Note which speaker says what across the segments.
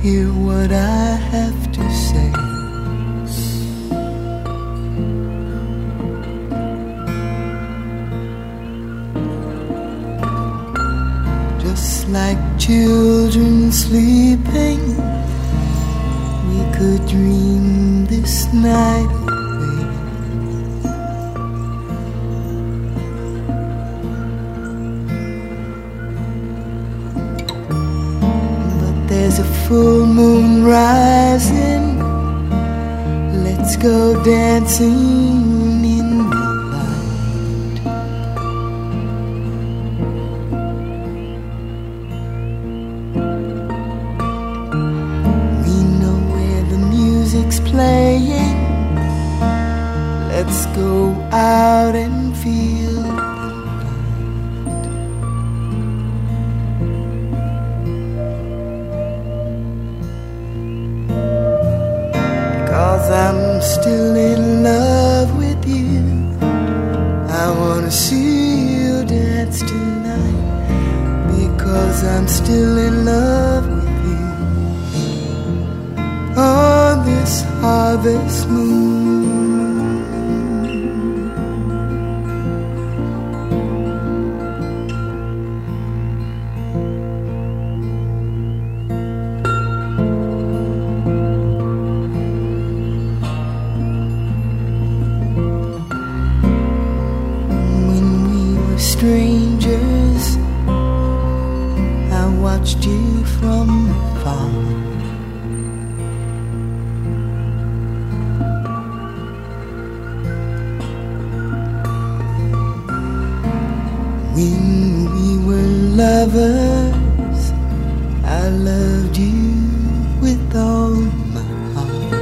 Speaker 1: hear what I have to say. Just like children sleeping, we could dream this night away. But there's a full moon rising. Let's go dancing in the light. We know where the music's playing. Let's go out and feel the night. 'Cause I'm still in love with you. I wanna see you dance tonight. Because I'm still in love with you. On this harvest moon. Strangers, I watched you from afar. When we were lovers, I loved you with all my heart.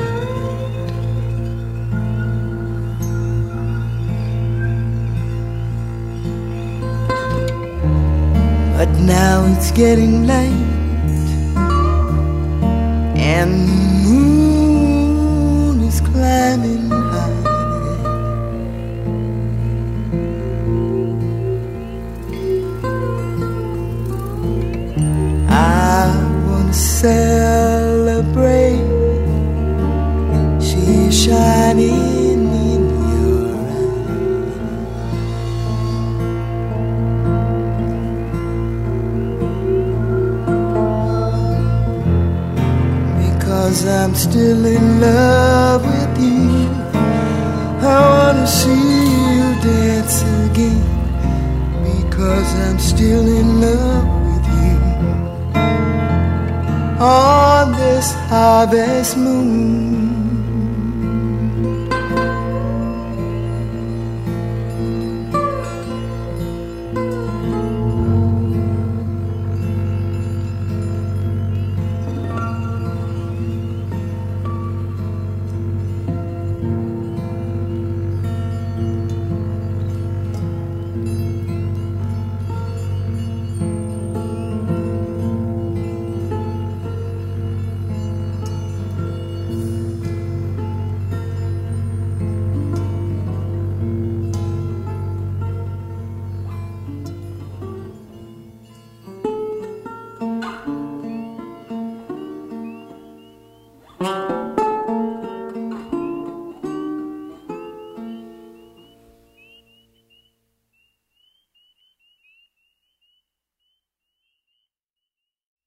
Speaker 1: But now it's getting late, and the moon is climbing high. I wanna celebrate. She's shining in your eyes. Because I'm still in love with you. I wanna see you dance again. Because I'm still in love with you. On this harvest moon.